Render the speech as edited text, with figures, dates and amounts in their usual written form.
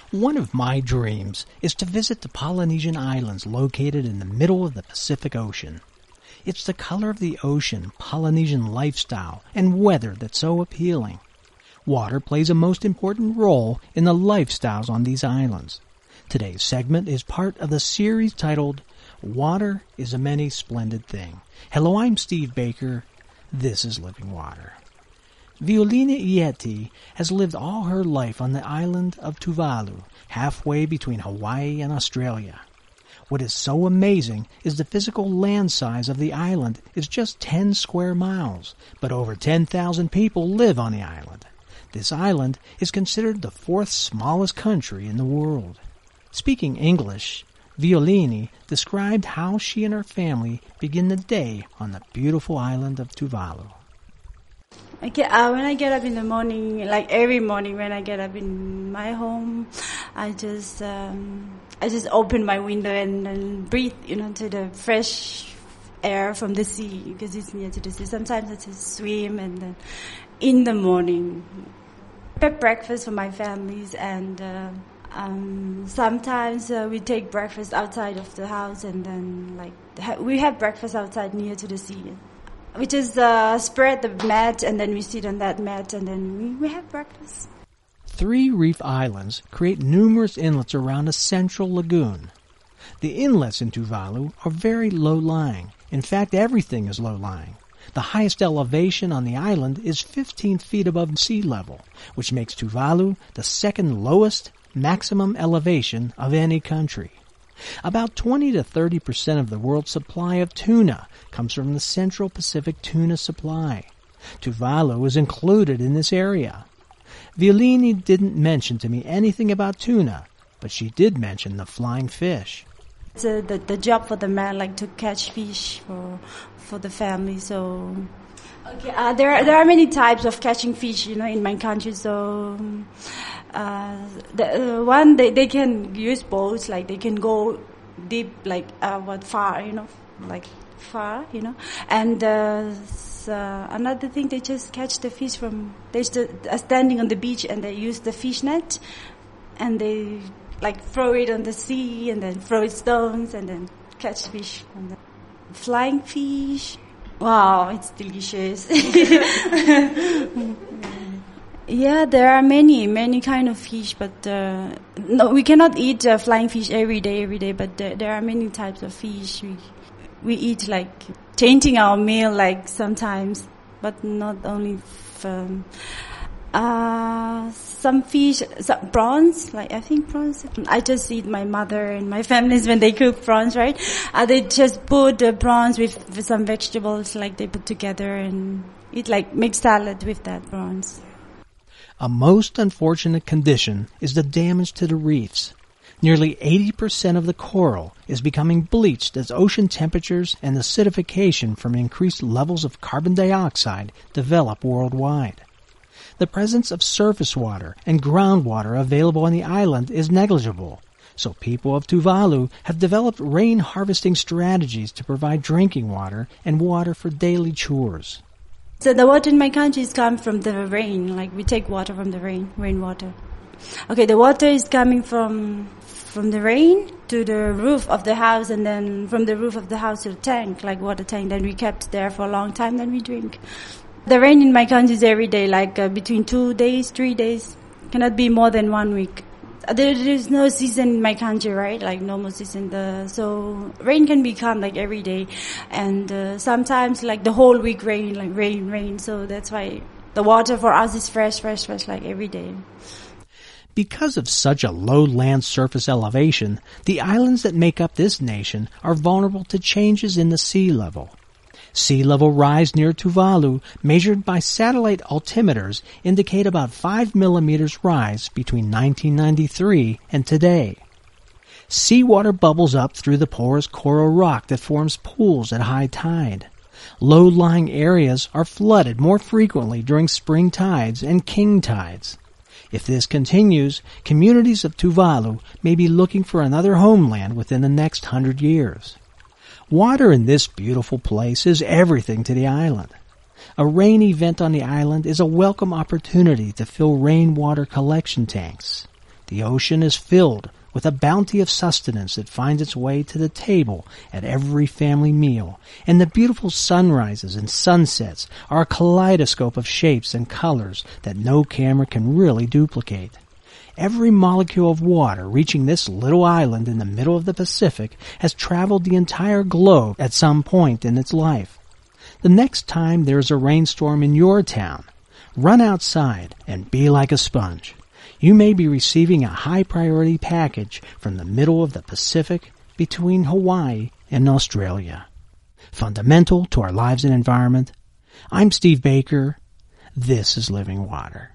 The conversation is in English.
One of my dreams is to visit the Polynesian islands located in the middle of the Pacific Ocean. It's the color of the ocean, Polynesian lifestyle, and weather that's so appealing. Water plays a most important role in the lifestyles on these islands. Today's segment is part of the series titled Water is a Many Splendid Thing. Hello, I'm Steve Baker. This is Living Water. Violina Ieti has lived all her life on the island of Tuvalu, halfway between Hawaii and Australia. What is so amazing is the physical land size of the island is just 10 square miles, but over 10,000 people live on the island. This island is considered the fourth smallest country in the world. Speaking English, Violini described how she and her family begin the day on the beautiful island of Tuvalu. Okay, when I get up in the morning, like every morning when I get up in my home, I just open my window and breathe, to the fresh air from the sea because it's near to the sea. Sometimes I just swim, and then in the morning, prep breakfast for my families, and sometimes we take breakfast outside of the house, and then we have breakfast outside near to the sea. We just spread the mat, and then we sit on that mat, and then we have breakfast. 3 reef islands create numerous inlets around a central lagoon. The inlets in Tuvalu are very low-lying. In fact, everything is low-lying. The highest elevation on the island is 15 feet above sea level, which makes Tuvalu the second lowest maximum elevation of any country. About 20 to 30% of the world's supply of tuna comes from the Central Pacific tuna supply. Tuvalu is included in this area. Violini didn't mention to me anything about tuna, but she did mention the flying fish. It's the job for the man, to catch fish for the family. So, okay, there are many types of catching fish, in my country. So, one they can use boats, they can go deep, far, far, and another thing, they just catch the fish they're standing on the beach, and they use the fish net, and they throw it on the sea, and then throw stones, and then catch fish. And then flying fish, wow, it's delicious. Yeah, there are many kind of fish, but no, we cannot eat flying fish every day. But there are many types of fish. We eat changing our meal sometimes, but not only some fish, some prawns. I think prawns. I just eat my mother and my families when they cook prawns, right? They just put the prawns with some vegetables, they put together and eat make salad with that prawns. A most unfortunate condition is the damage to the reefs. Nearly 80% of the coral is becoming bleached as ocean temperatures and acidification from increased levels of carbon dioxide develop worldwide. The presence of surface water and groundwater available on the island is negligible, so people of Tuvalu have developed rain harvesting strategies to provide drinking water and water for daily chores. So the water in my country is coming from the rain. We take water from the rainwater. Okay, the water is coming from the rain to the roof of the house, and then from the roof of the house to the tank, water tank. Then we kept there for a long time, then we drink. The rain in my country is every day, between 2 days, 3 days. Cannot be more than 1 week. There is no season in my country, right? Normal season. So rain can become every day, and sometimes the whole week rain. So that's why the water for us is fresh every day. Because of such a low land surface elevation, the islands that make up this nation are vulnerable to changes in the sea level. Sea level rise near Tuvalu, measured by satellite altimeters, indicate about 5 millimeters rise between 1993 and today. Seawater bubbles up through the porous coral rock that forms pools at high tide. Low-lying areas are flooded more frequently during spring tides and king tides. If this continues, communities of Tuvalu may be looking for another homeland within the next 100 years. Water in this beautiful place is everything to the island. A rain event on the island is a welcome opportunity to fill rainwater collection tanks. The ocean is filled with a bounty of sustenance that finds its way to the table at every family meal, and the beautiful sunrises and sunsets are a kaleidoscope of shapes and colors that no camera can really duplicate. Every molecule of water reaching this little island in the middle of the Pacific has traveled the entire globe at some point in its life. The next time there is a rainstorm in your town, run outside and be like a sponge. You may be receiving a high-priority package from the middle of the Pacific between Hawaii and Australia. Fundamental to our lives and environment, I'm Steve Baker. This is Living Water.